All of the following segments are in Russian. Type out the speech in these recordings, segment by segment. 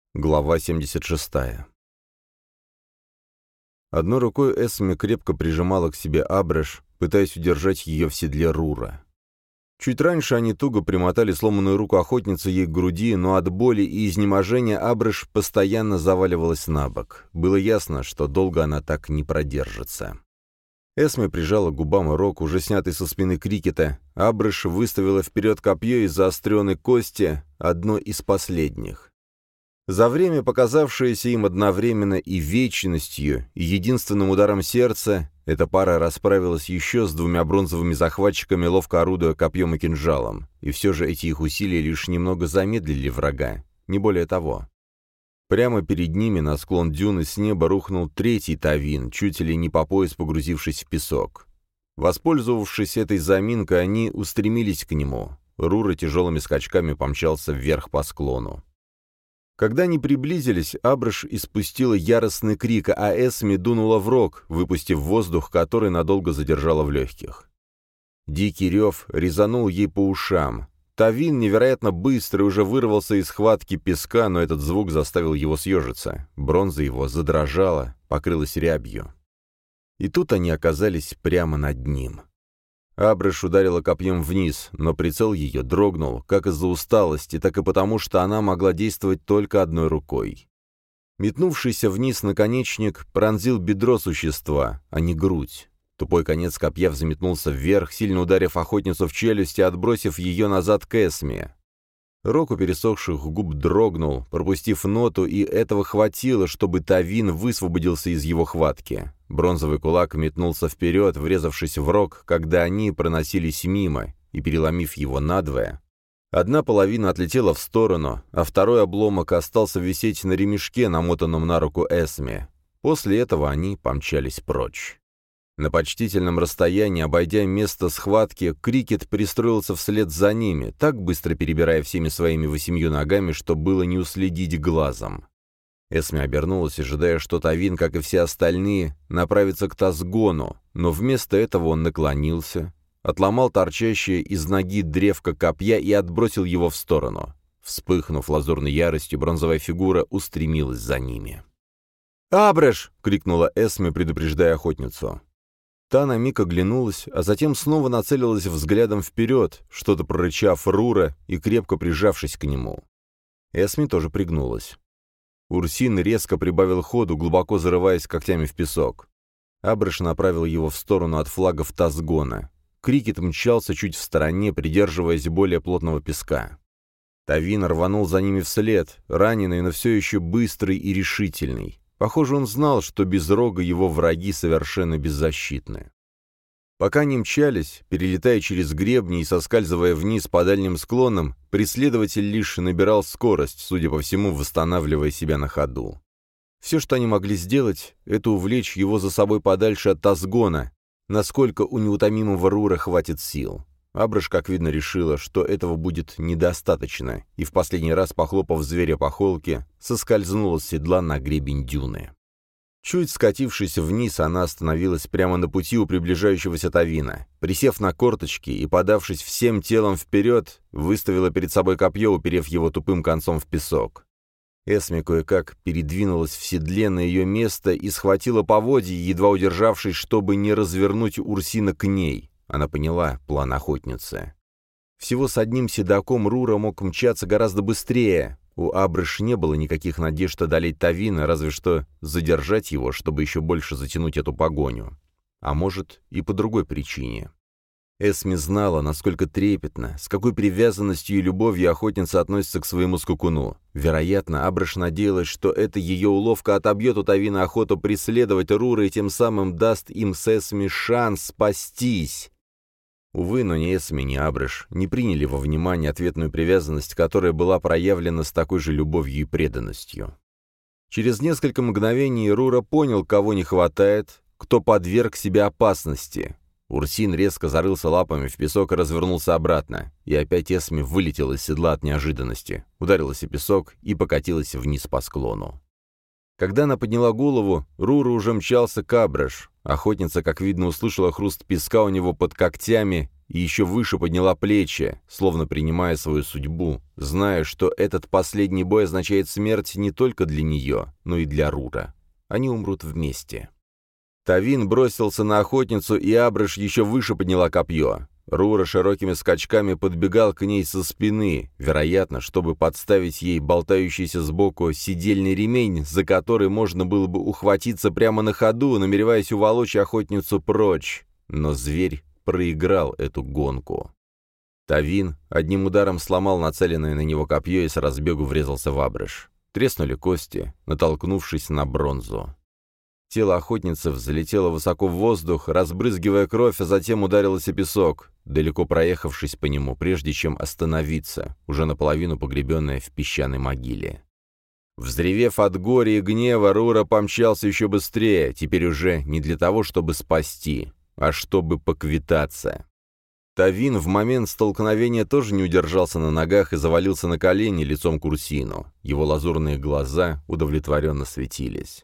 Глава 76. Одной рукой Эсме крепко прижимала к себе Абрэш, пытаясь удержать ее в седле Рура. Чуть раньше они туго примотали сломанную руку охотницы ей к груди, но от боли и изнеможения Абрэш постоянно заваливалась на бок. Было ясно, что долго она так не продержится. Эсме прижала к губам рог, уже снятый со спины Крикета. Абрэш выставила вперед копье из заостренной кости, одно из последних. За время, показавшееся им одновременно и вечностью, и единственным ударом сердца, эта пара расправилась еще с двумя бронзовыми захватчиками, ловко орудуя копьем и кинжалом. И все же эти их усилия лишь немного замедлили врага, не более того. Прямо перед ними на склон дюны с неба рухнул третий Тавин, чуть ли не по пояс погрузившись в песок. Воспользовавшись этой заминкой, они устремились к нему. Рура тяжелыми скачками помчался вверх по склону. Когда они приблизились, Абрэш испустила яростный крик, а Эсме дунула в рог, выпустив воздух, который надолго задержала в легких. Дикий рев резанул ей по ушам. Тавин невероятно быстро уже вырвался из схватки песка, но этот звук заставил его съежиться. Бронза его задрожала, покрылась рябью. И тут они оказались прямо над ним. Абрэш ударила копьем вниз, но прицел ее дрогнул, как из-за усталости, так и потому, что она могла действовать только одной рукой. Метнувшийся вниз наконечник пронзил бедро существа, а не грудь. Тупой конец копья взметнулся вверх, сильно ударив охотницу в челюсть и отбросив ее назад к Эсме. Рог у пересохших губ дрогнул, пропустив ноту, и этого хватило, чтобы Тавин высвободился из его хватки. Бронзовый кулак метнулся вперед, врезавшись в рог, когда они проносились мимо, и переломив его надвое. Одна половина отлетела в сторону, а второй обломок остался висеть на ремешке, намотанном на руку Эсме. После этого они помчались прочь. На почтительном расстоянии, обойдя место схватки, Крикет пристроился вслед за ними, так быстро перебирая всеми своими 8 ногами, что было не уследить глазом. Эсме обернулась, ожидая, что Тавин, как и все остальные, направится к Тазгону, но вместо этого он наклонился, отломал торчащее из ноги древко копья и отбросил его в сторону. Вспыхнув лазурной яростью, бронзовая фигура устремилась за ними. «Абрэш!» — крикнула Эсме, предупреждая охотницу. Та на миг оглянулась, а затем снова нацелилась взглядом вперед, что-то прорычав Рура и крепко прижавшись к нему. Эсме тоже пригнулась. Урсин резко прибавил ходу, глубоко зарываясь когтями в песок. Абрэш направил его в сторону от флагов Тазгона. Крикет мчался чуть в стороне, придерживаясь более плотного песка. Тавин рванул за ними вслед, раненый, но все еще быстрый и решительный. Похоже, он знал, что без рога его враги совершенно беззащитны. Пока они мчались, перелетая через гребни и соскальзывая вниз по дальним склонам, преследователь лишь набирал скорость, судя по всему, восстанавливая себя на ходу. Все, что они могли сделать, это увлечь его за собой подальше от Тазгона, насколько у неутомимого Рура хватит сил. Абрэш, как видно, решила, что этого будет недостаточно, и в последний раз, похлопав зверя по холке, соскользнула с седла на гребень дюны. Чуть скатившись вниз, она остановилась прямо на пути у приближающегося Тавина. Присев на корточки и подавшись всем телом вперед, выставила перед собой копье, уперев его тупым концом в песок. Эсме кое-как передвинулась в седле на ее место и схватила поводья, едва удержавшись, чтобы не развернуть Урсина к ней. Она поняла план охотницы. Всего с одним седаком Рура мог мчаться гораздо быстрее. У Абрэш не было никаких надежд одолеть Тавина, разве что задержать его, чтобы еще больше затянуть эту погоню. А может, и по другой причине. Эсме знала, насколько трепетно, с какой привязанностью и любовью охотница относится к своему скакуну. Вероятно, Абрэш надеялась, что эта ее уловка отобьет у Тавина охоту преследовать Рура и тем самым даст им с Эсме шанс спастись. Увы, но ни Эсме, ни Абрэш не приняли во внимание ответную привязанность, которая была проявлена с такой же любовью и преданностью. Через несколько мгновений Рура понял, кого не хватает, кто подверг себя опасности. Урсин резко зарылся лапами в песок и развернулся обратно, и опять Эсме вылетела из седла от неожиданности, ударилась о песок и покатилась вниз по склону. Когда она подняла голову, Рура уже мчался к Абреш. Охотница, как видно, услышала хруст песка у него под когтями и еще выше подняла плечи, словно принимая свою судьбу, зная, что этот последний бой означает смерть не только для нее, но и для Рура. Они умрут вместе. Тавин бросился на охотницу, и Абреш еще выше подняла копье. Рура широкими скачками подбегал к ней со спины, вероятно, чтобы подставить ей болтающийся сбоку седельный ремень, за который можно было бы ухватиться прямо на ходу, намереваясь уволочь охотницу прочь. Но зверь проиграл эту гонку. Тавин одним ударом сломал нацеленное на него копье и с разбегу врезался в Абреш. Треснули кости, натолкнувшись на бронзу. Тело охотницы взлетело высоко в воздух, разбрызгивая кровь, а затем ударилось о песок, далеко проехавшись по нему, прежде чем остановиться, уже наполовину погребенная в песчаной могиле. Взревев от горя и гнева, Рура помчался еще быстрее, теперь уже не для того, чтобы спасти, а чтобы поквитаться. Тавин в момент столкновения тоже не удержался на ногах и завалился на колени лицом к Урсину. Его лазурные глаза удовлетворенно светились.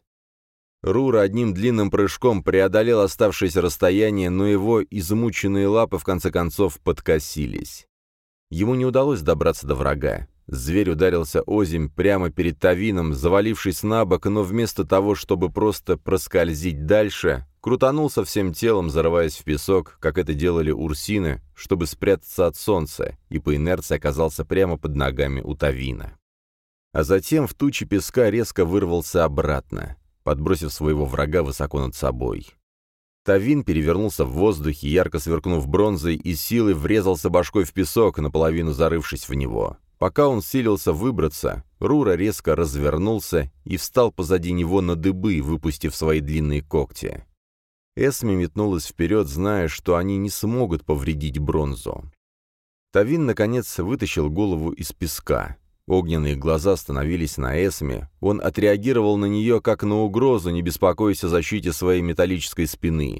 Рура одним длинным прыжком преодолел оставшееся расстояние, но его измученные лапы в конце концов подкосились. Ему не удалось добраться до врага. Зверь ударился озимь прямо перед Тавином, завалившись на бок, но вместо того, чтобы просто проскользить дальше, крутанулся всем телом, зарываясь в песок, как это делали урсины, чтобы спрятаться от солнца, и по инерции оказался прямо под ногами у Тавина. А затем в тучи песка резко вырвался обратно, подбросив своего врага высоко над собой. Тавин перевернулся в воздухе, ярко сверкнув бронзой, и силой врезался башкой в песок, наполовину зарывшись в него. Пока он силился выбраться, Рура резко развернулся и встал позади него на дыбы, выпустив свои длинные когти. Эсми метнулась вперед, зная, что они не смогут повредить бронзу. Тавин, наконец, вытащил голову из песка. Огненные глаза остановились на Эсме. Он отреагировал на нее как на угрозу, не беспокоясь о защите своей металлической спины.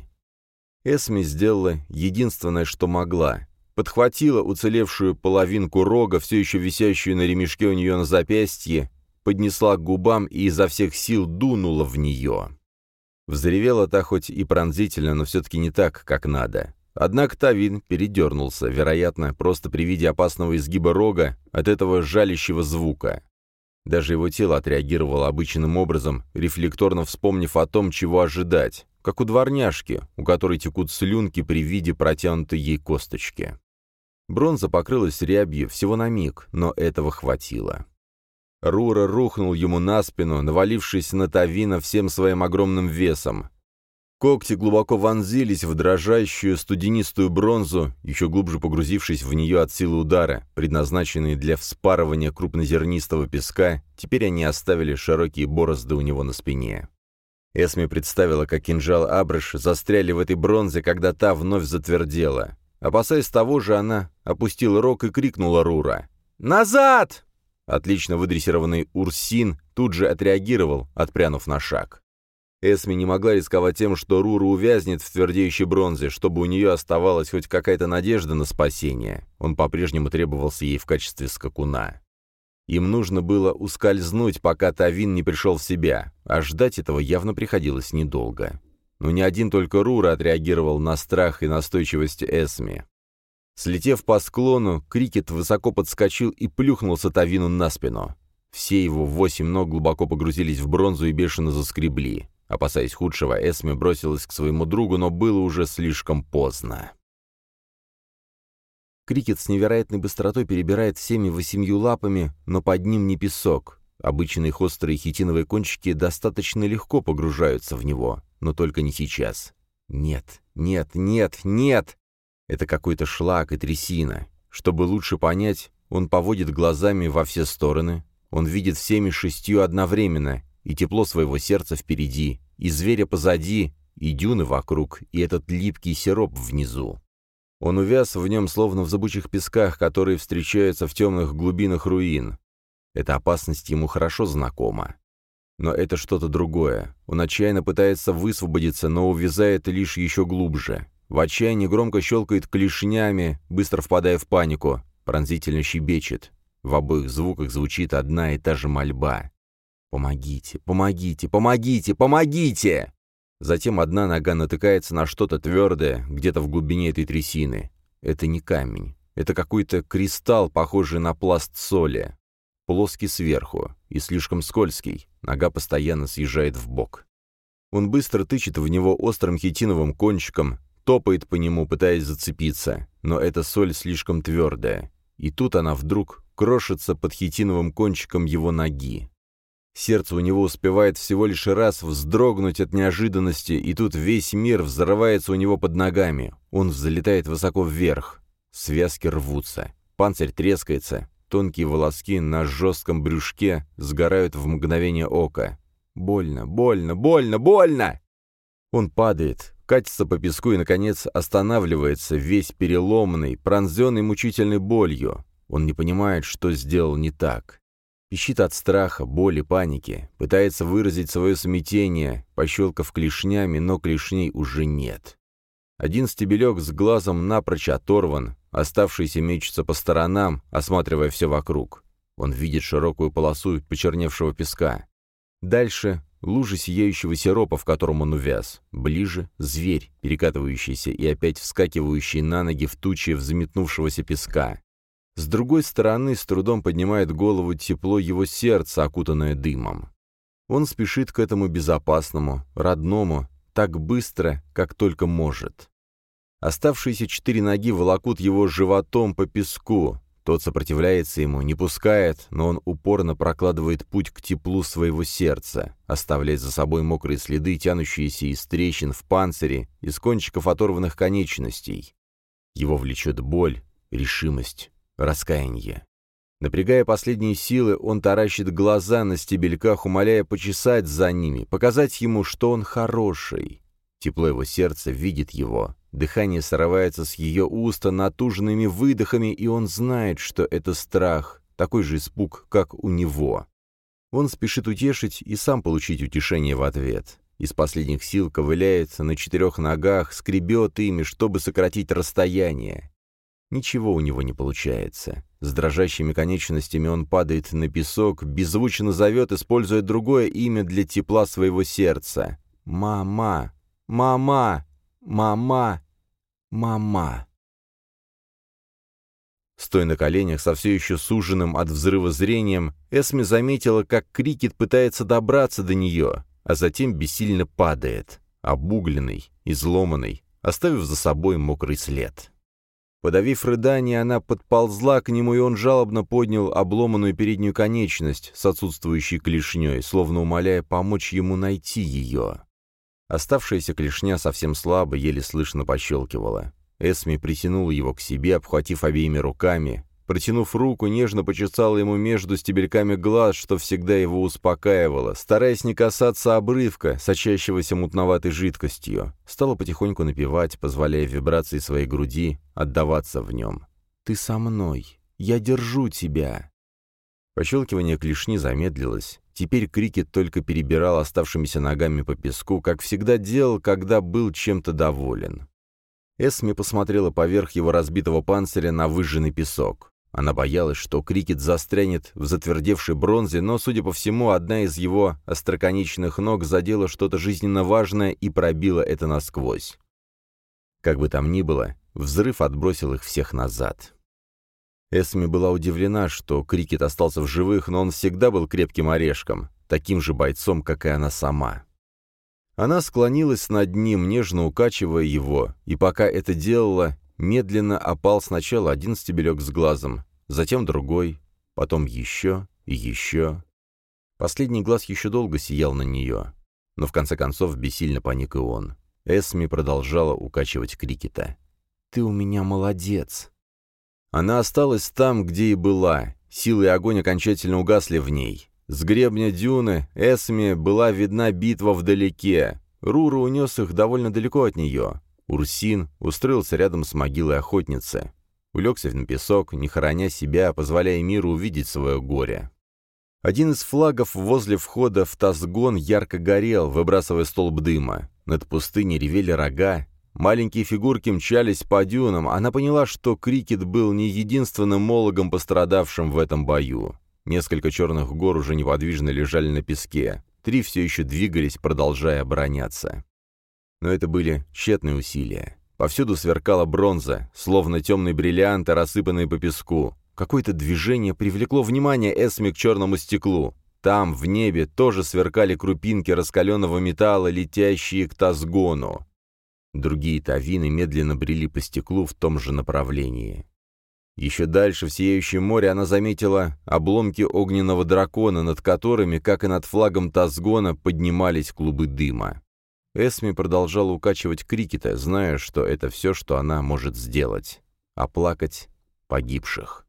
Эсми сделала единственное, что могла. Подхватила уцелевшую половинку рога, все еще висящую на ремешке у нее на запястье, поднесла к губам и изо всех сил дунула в нее. Взревела та хоть и пронзительно, но все-таки не так, как надо. Однако Тавин передернулся, вероятно, просто при виде опасного изгиба рога от этого жалящего звука. Даже его тело отреагировало обычным образом, рефлекторно вспомнив о том, чего ожидать, как у дворняжки, у которой текут слюнки при виде протянутой ей косточки. Бронза покрылась рябью всего на миг, но этого хватило. Рура рухнул ему на спину, навалившись на Тавина всем своим огромным весом. Когти глубоко вонзились в дрожащую студенистую бронзу, еще глубже погрузившись в нее от силы удара, предназначенные для вспарывания крупнозернистого песка, теперь они оставили широкие борозды у него на спине. Эсми представила, как кинжал Абреш застряли в этой бронзе, когда та вновь затвердела. Опасаясь того же, она опустила рог и крикнула Рура: «Назад!» Отлично выдрессированный Урсин тут же отреагировал, отпрянув на шаг. Эсми не могла рисковать тем, что Рура увязнет в твердеющей бронзе, чтобы у нее оставалась хоть какая-то надежда на спасение. Он по-прежнему требовался ей в качестве скакуна. Им нужно было ускользнуть, пока Тавин не пришел в себя, а ждать этого явно приходилось недолго. Но не один только Рура отреагировал на страх и настойчивость Эсми. Слетев по склону, Крикет высоко подскочил и плюхнулся Тавину на спину. Все его 8 ног глубоко погрузились в бронзу и бешено заскребли. Опасаясь худшего, Эсми бросилась к своему другу, но было уже слишком поздно. Крикет с невероятной быстротой перебирает всеми 8 лапами, но под ним не песок. Обычные их острые хитиновые кончики достаточно легко погружаются в него, но только не сейчас. Нет, нет, нет, нет! Это какой-то шлак и трясина. Чтобы лучше понять, он поводит глазами во все стороны. Он видит всеми 6 одновременно, и тепло своего сердца впереди, и зверя позади, и дюны вокруг, и этот липкий сироп внизу. Он увяз в нем, словно в зыбучих песках, которые встречаются в темных глубинах руин. Эта опасность ему хорошо знакома. Но это что-то другое. Он отчаянно пытается высвободиться, но увязает лишь еще глубже. В отчаянии громко щелкает клешнями, быстро впадая в панику, пронзительно щебечет. В обоих звуках звучит одна и та же мольба. «Помогите! Помогите! Помогите! Помогите!» Затем одна нога натыкается на что-то твердое, где-то в глубине этой трясины. Это не камень. Это какой-то кристалл, похожий на пласт соли. Плоский сверху и слишком скользкий. Нога постоянно съезжает в бок. Он быстро тычет в него острым хитиновым кончиком, топает по нему, пытаясь зацепиться. Но эта соль слишком твердая. И тут она вдруг крошится под хитиновым кончиком его ноги. Сердце у него успевает всего лишь раз вздрогнуть от неожиданности, и тут весь мир взрывается у него под ногами. Он взлетает высоко вверх. Связки рвутся. Панцирь трескается. Тонкие волоски на жестком брюшке сгорают в мгновение ока. Больно, больно, больно, больно! Он падает, катится по песку и, наконец, останавливается, весь переломанный, пронзенный мучительной болью. Он не понимает, что сделал не так. Пищит от страха, боли, паники, пытается выразить свое смятение, пощелкав клешнями, но клешней уже нет. Один стебелек с глазом напрочь оторван, оставшийся мечется по сторонам, осматривая все вокруг. Он видит широкую полосу почерневшего песка. Дальше — лужи сияющего сиропа, в котором он увяз. Ближе — зверь, перекатывающийся и опять вскакивающий на ноги в тучи взметнувшегося песка. С другой стороны с трудом поднимает голову тепло его сердца, окутанное дымом. Он спешит к этому безопасному, родному, так быстро, как только может. Оставшиеся 4 ноги волокут его животом по песку. Тот сопротивляется ему, не пускает, но он упорно прокладывает путь к теплу своего сердца, оставляя за собой мокрые следы, тянущиеся из трещин в панцире, из кончиков оторванных конечностей. Его влечет боль, решимость, раскаяние. Напрягая последние силы, он таращит глаза на стебельках, умоляя почесать за ними, показать ему, что он хороший. Тепло его сердца видит его. Дыхание срывается с ее уста натужными выдохами, и он знает, что это страх, такой же испуг, как у него. Он спешит утешить и сам получить утешение в ответ. Из последних сил ковыляет на 4 ногах, скребет ими, чтобы сократить расстояние. Ничего у него не получается. С дрожащими конечностями он падает на песок, беззвучно зовет, используя другое имя для тепла своего сердца. «Мама! Мама! Мама! Мама!» Стоя на коленях, со все еще суженным от взрыва зрением, Эсми заметила, как Крикет пытается добраться до нее, а затем бессильно падает, обугленный, изломанный, оставив за собой мокрый след. Подавив рыдание, она подползла к нему, и он жалобно поднял обломанную переднюю конечность с отсутствующей клешней, словно умоляя помочь ему найти ее. Оставшаяся клешня совсем слабо, еле слышно пощелкивала. Эсми притянула его к себе, обхватив обеими руками. Протянув руку, нежно почесала ему между стебельками глаз, что всегда его успокаивало, стараясь не касаться обрывка, сочащегося мутноватой жидкостью. Стала потихоньку напевать, позволяя вибрации своей груди отдаваться в нем. «Ты со мной! Я держу тебя!» Пощелкивание клешни замедлилось. Теперь Крикет только перебирал оставшимися ногами по песку, как всегда делал, когда был чем-то доволен. Эсми посмотрела поверх его разбитого панциря на выжженный песок. Она боялась, что Крикет застрянет в затвердевшей бронзе, но, судя по всему, одна из его остроконечных ног задела что-то жизненно важное и пробила это насквозь. Как бы там ни было, взрыв отбросил их всех назад. Эсми была удивлена, что Крикет остался в живых, но он всегда был крепким орешком, таким же бойцом, как и она сама. Она склонилась над ним, нежно укачивая его, и пока это делала, медленно опал сначала один стебелек с глазом, затем другой, потом еще и еще. Последний глаз еще долго сиял на нее, но в конце концов бессильно паник и он. Эсми продолжала укачивать Крикета. «Ты у меня молодец!» Она осталась там, где и была. Силы и огонь окончательно угасли в ней. С гребня дюны Эсми была видна битва вдалеке. Рура унес их довольно далеко от нее. Урсин устроился рядом с могилой охотницы. Улегся на песок, не хороня себя, позволяя миру увидеть свое горе. Один из флагов возле входа в Тазгон ярко горел, выбрасывая столб дыма. Над пустыней ревели рога. Маленькие фигурки мчались по дюнам. Она поняла, что Крикет был не единственным мологом, пострадавшим в этом бою. Несколько черных гор уже неподвижно лежали на песке. 3 все еще двигались, продолжая обороняться. Но это были тщетные усилия. Повсюду сверкала бронза, словно темные бриллианты, рассыпанные по песку. Какое-то движение привлекло внимание Эсми к черному стеклу. Там, в небе, тоже сверкали крупинки раскаленного металла, летящие к Тазгону. Другие тавины медленно брели по стеклу в том же направлении. Еще дальше, в сияющем море, она заметила обломки огненного дракона, над которыми, как и над флагом Тазгона, поднимались клубы дыма. Эсми продолжала укачивать Крикета, зная, что это все, что она может сделать. Оплакать погибших.